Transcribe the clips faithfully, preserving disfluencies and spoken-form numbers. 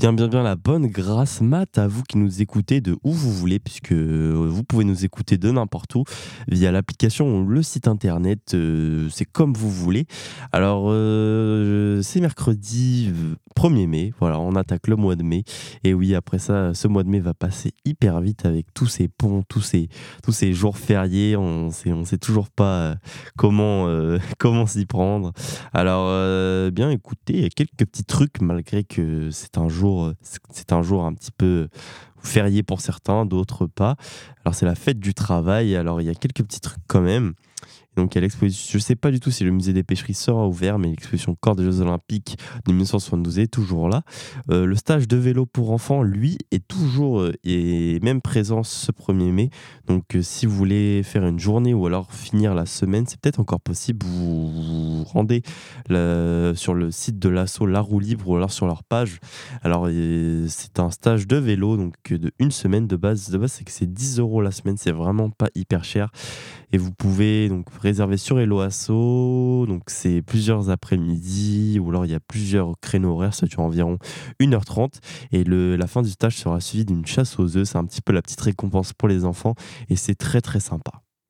Bien, bien, bien, la bonne grâce mat à vous qui nous écoutez de où vous voulez, puisque euh, vous pouvez nous écouter de n'importe où via l'application ou le site internet, euh, c'est comme vous voulez. Alors, euh, c'est mercredi euh, premier mai, voilà, on attaque le mois de mai. Et oui, après ça, ce mois de mai va passer hyper vite avec tous ces ponts, tous ces, tous ces jours fériés. On sait, on sait toujours pas euh, comment, euh, comment s'y prendre. Alors, euh, bien écoutez, il y a quelques petits trucs, malgré que c'est un jour, c'est un jour un petit peu férié pour certains, d'autres pas. Alors, c'est la fête du travail, alors il y a quelques petits trucs quand même. Donc, il y a l'exposition, je ne sais pas du tout si le musée des pêcheries sera ouvert, mais l'exposition Corps des Jeux Olympiques de mille neuf cent soixante-douze est toujours là. Euh, le stage de vélo pour enfants, lui, est toujours euh, et même présent ce premier mai. Donc, euh, si vous voulez faire une journée ou alors finir la semaine, c'est peut-être encore possible. Vous vous rendez la- sur le site de l'asso La Roue Libre ou alors sur leur page. Alors, euh, c'est un stage de vélo, donc euh, de une semaine de base. De base, c'est que c'est dix euros la semaine, c'est vraiment pas hyper cher. Et vous pouvez donc réserver sur Hello Asso, donc c'est plusieurs après-midi, ou alors il y a plusieurs créneaux horaires, ça dure environ une heure trente. Et le, la fin du stage sera suivie d'une chasse aux œufs, c'est un petit peu la petite récompense pour les enfants, et c'est très très sympa.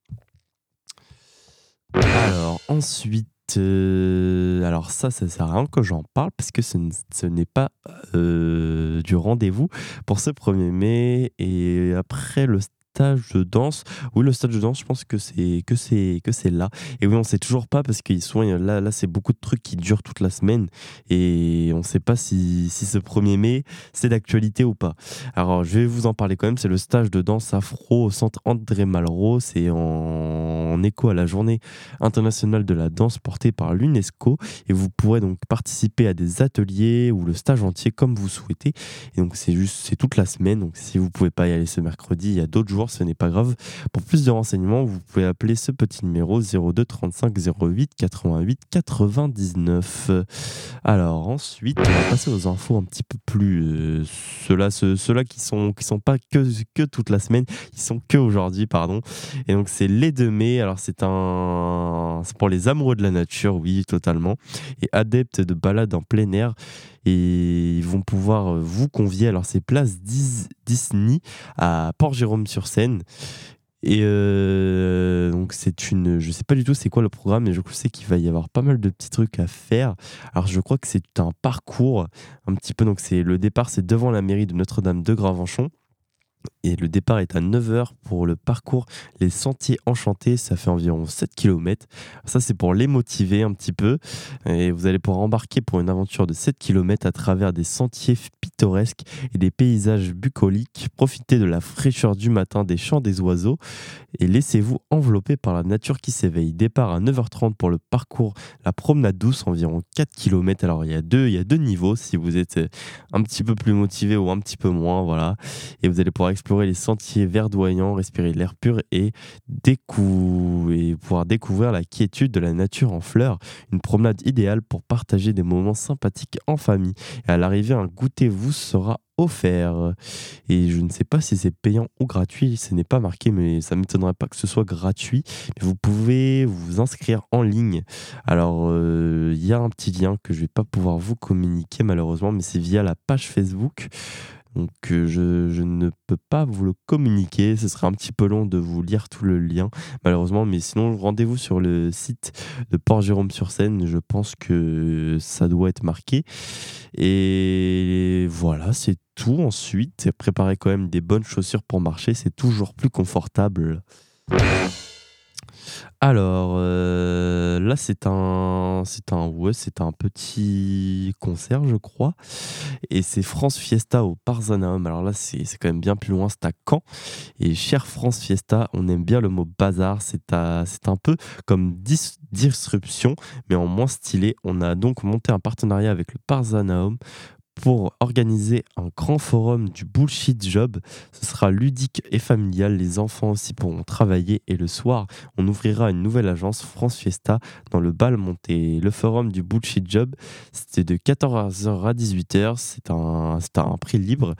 Alors ensuite, euh, alors ça, ça sert à rien que j'en parle, parce que ce, n- ce n'est pas euh, du rendez-vous pour ce premier mai, et après le stage de danse, oui, le stage de danse, je pense que c'est que c'est que c'est là. Et oui, on sait toujours pas parce qu'ils sont là, là, c'est beaucoup de trucs qui durent toute la semaine et on sait pas si, si ce premier mai c'est d'actualité ou pas. Alors, je vais vous en parler quand même. C'est le stage de danse afro au centre André Malraux. C'est en, en écho à la journée internationale de la danse portée par l'UNESCO et vous pourrez donc participer à des ateliers ou le stage entier comme vous souhaitez. Et donc, c'est juste, c'est toute la semaine. Donc, si vous pouvez pas y aller ce mercredi, il y a d'autres jours, ce n'est pas grave. Pour plus de renseignements, vous pouvez appeler ce petit numéro zéro deux trente-cinq zéro huit quatre-vingt-huit quatre-vingt-dix-neuf. Alors ensuite, on va passer aux infos un petit peu plus euh, ceux-là, ceux, ceux-là qui sont qui sont pas que que toute la semaine, ils sont que aujourd'hui, pardon. Et donc c'est les deux mai. Alors c'est un c'est pour les amoureux de la nature, oui, totalement, et adeptes de balades en plein air. Et ils vont pouvoir euh, vous convier. Alors c'est place Dis- Disney à Port-Jérôme-sur-Seine. Et euh, donc c'est une, je sais pas du tout c'est quoi le programme, mais je sais qu'il va y avoir pas mal de petits trucs à faire. Alors je crois que c'est un parcours un petit peu, donc c'est le départ, c'est devant la mairie de Notre-Dame de Gravenchon. Et le départ est à neuf heures pour le parcours Les Sentiers Enchantés. Ça fait environ sept kilomètres. Ça, c'est pour les motiver un petit peu. Et vous allez pouvoir embarquer pour une aventure de sept kilomètres à travers des sentiers pittoresques et des paysages bucoliques. Profitez de la fraîcheur du matin, des chants des oiseaux et laissez-vous envelopper par la nature qui s'éveille. Départ à neuf heures trente pour le parcours La Promenade Douce, environ quatre kilomètres. Alors, il y a deux, il y a deux niveaux si vous êtes euh, un petit peu plus motivé ou un petit peu moins. Voilà. Et vous allez pouvoir explorer les sentiers verdoyants, respirer l'air pur et, décou- et pouvoir découvrir la quiétude de la nature en fleurs. Une promenade idéale pour partager des moments sympathiques en famille. Et à l'arrivée, un goûter vous sera offert. Et je ne sais pas si c'est payant ou gratuit, ce n'est pas marqué, mais ça ne m'étonnerait pas que ce soit gratuit. Mais vous pouvez vous inscrire en ligne. Alors, euh, il y a un petit lien que je ne vais pas pouvoir vous communiquer malheureusement, mais c'est via la page Facebook. Donc euh, je, je ne peux pas vous le communiquer, ce serait un petit peu long de vous lire tout le lien malheureusement, mais sinon rendez-vous sur le site de Port-Jérôme-sur-Seine, je pense que ça doit être marqué. Et voilà, c'est tout. Ensuite, préparez quand même des bonnes chaussures pour marcher, c'est toujours plus confortable. Alors, euh, là, c'est un, c'est un, ouais, c'est un petit concert, je crois. Et c'est France Fiesta au Parzanaum. Alors là, c'est c'est quand même bien plus loin, c'est à Caen. Et cher France Fiesta, on aime bien le mot bazar. C'est à- c'est un peu comme dis- disruption, mais en moins stylé. On a donc monté un partenariat avec le Parzanaum pour organiser un grand forum du bullshit job. Ce sera ludique et familial, les enfants aussi pourront travailler et le soir, on ouvrira une nouvelle agence France Fiesta dans le bal monté. Le forum du bullshit job, c'était de quatorze heures à dix-huit heures, c'est un, c'est un prix libre.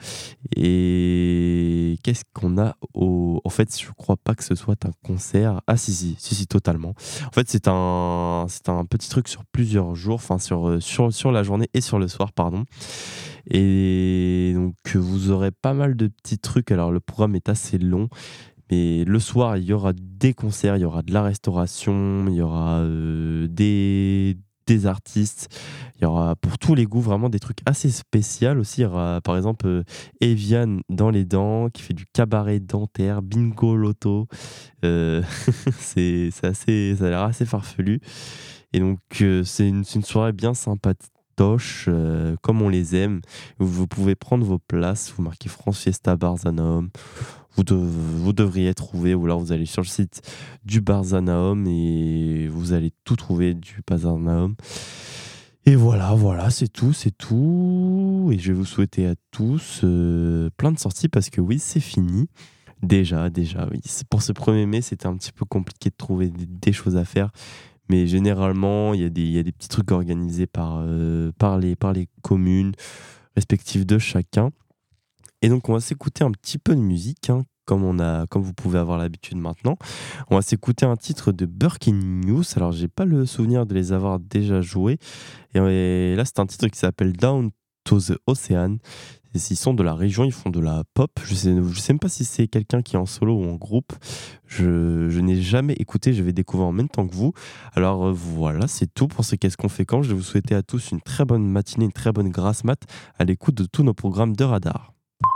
Et qu'est-ce qu'on a au... En fait, je crois pas que ce soit un concert. Ah si, si, si, si, totalement. En fait, c'est un, c'est un petit truc sur plusieurs jours, enfin sur, euh, sur, sur la journée et sur le soir, pardon. Et donc, vous aurez pas mal de petits trucs. Alors, le programme est assez long. Mais le soir, il y aura des concerts, il y aura de la restauration, il y aura euh, des, des artistes, il y aura pour tous les goûts vraiment des trucs assez spéciaux aussi. Il y aura par exemple euh, Evian dans les dents qui fait du cabaret dentaire, bingo loto. Euh, c'est, c'est assez, ça a l'air assez farfelu. Et donc, euh, c'est une, c'est une soirée bien sympatoche, euh, comme on les aime. Vous, vous pouvez prendre vos places, vous marquez France Fiesta Barzanaum. Vous, de- vous devriez trouver, ou alors vous allez sur le site du Barzanaum et vous allez tout trouver du Barzanaum. Et voilà, voilà, c'est tout, c'est tout. Et je vais vous souhaiter à tous euh, plein de sorties parce que oui, c'est fini. Déjà, déjà, oui. C'est- Pour ce premier mai, c'était un petit peu compliqué de trouver des, des choses à faire. Mais généralement, il y a des, il y a des petits trucs organisés par, euh, par les, par les communes respectives de chacun. Et donc, on va s'écouter un petit peu de musique, hein, comme, on a, comme vous pouvez avoir l'habitude maintenant. On va s'écouter un titre de Burking News. Alors, j'ai pas le souvenir de les avoir déjà joués. Et, et là, c'est un titre qui s'appelle Down to the Ocean. Et ils sont de la région, ils font de la pop. Je sais, je sais même pas si c'est quelqu'un qui est en solo ou en groupe. Je, je n'ai jamais écouté, je vais découvrir en même temps que vous. Alors euh, voilà, c'est tout pour ce Qu'est-ce qu'on fait quand. Je vais vous souhaiter à tous une très bonne matinée, une très bonne grasse mat à l'écoute de tous nos programmes de radar.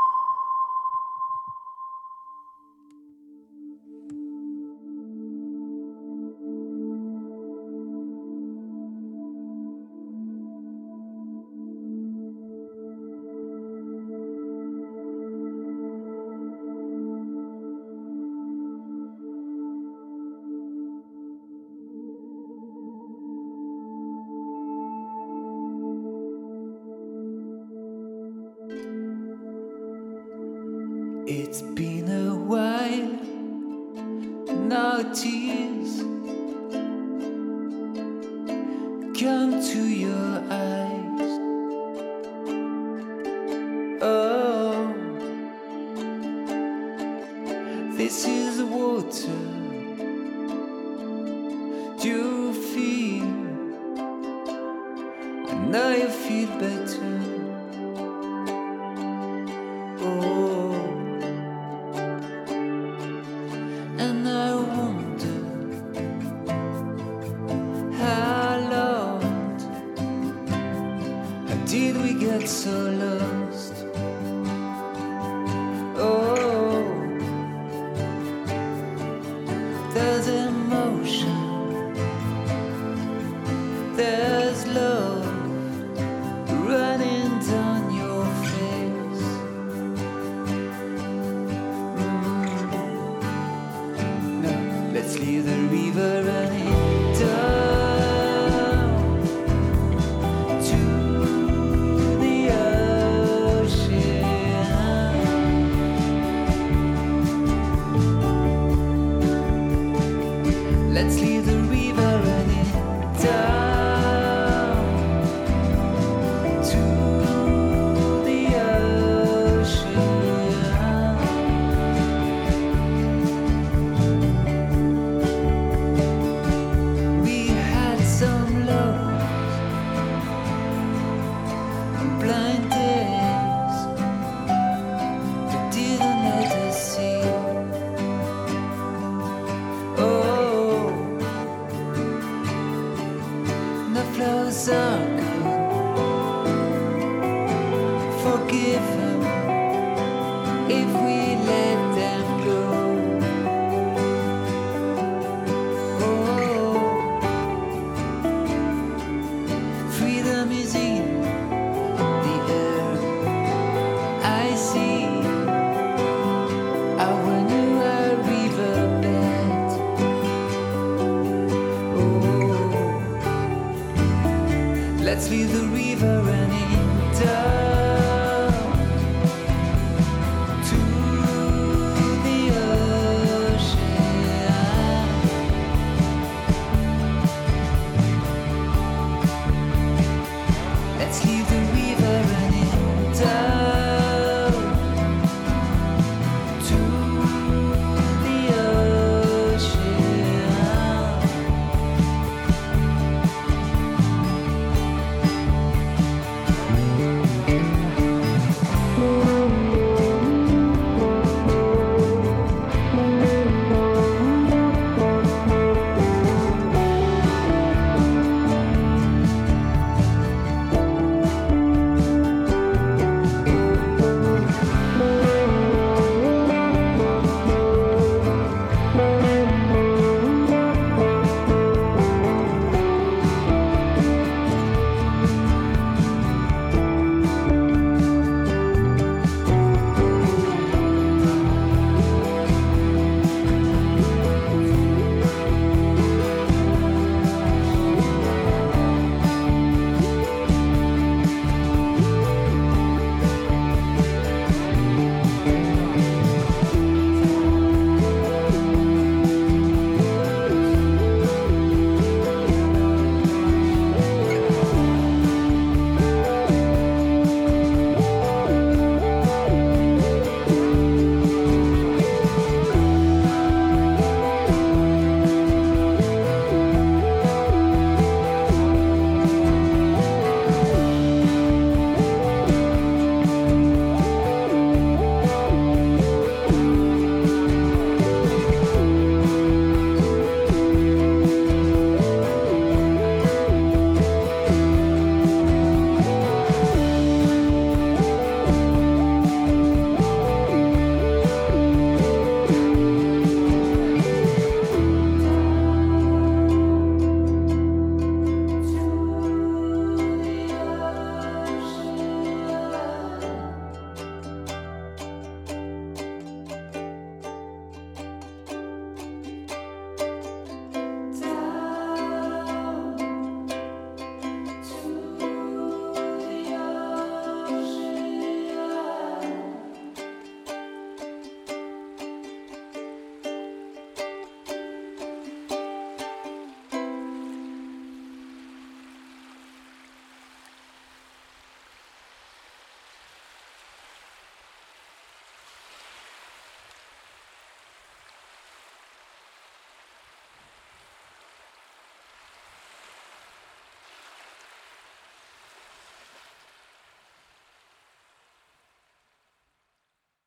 It's been a while, now tears come to your eyes. Oh, this is the water you feel. I know you feel better. Oh, and I wonder how long, how did we get so lost? Oh, there's emotion, there's love running down your face. Mm. No, let's leave the river running down to the ocean. Let's leave the river running down to the ocean. We had some lows and blind days that didn't let us see. Oh, the flows are gone. Forgive them if we let